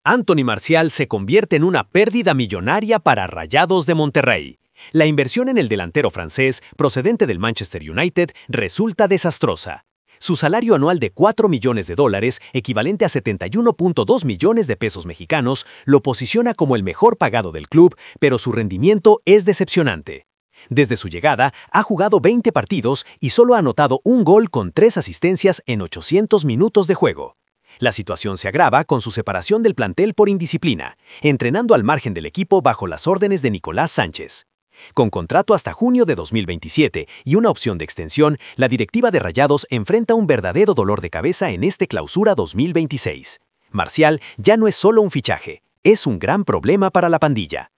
Anthony Marcial se convierte en una pérdida millonaria para Rayados de Monterrey. La inversión en el delantero francés, procedente del Manchester United, resulta desastrosa. Su salario anual de $4 millones, equivalente a 71.2 millones de pesos mexicanos, lo posiciona como el mejor pagado del club, pero su rendimiento es decepcionante. Desde su llegada, ha jugado 20 partidos y solo ha anotado un gol con 3 asistencias en 800 minutos de juego. La situación se agrava con su separación del plantel por indisciplina, entrenando al margen del equipo bajo las órdenes de Nicolás Sánchez. Con contrato hasta junio de 2027 y una opción de extensión, la directiva de Rayados enfrenta un verdadero dolor de cabeza en este clausura 2026. Marcial ya no es solo un fichaje, es un gran problema para la pandilla.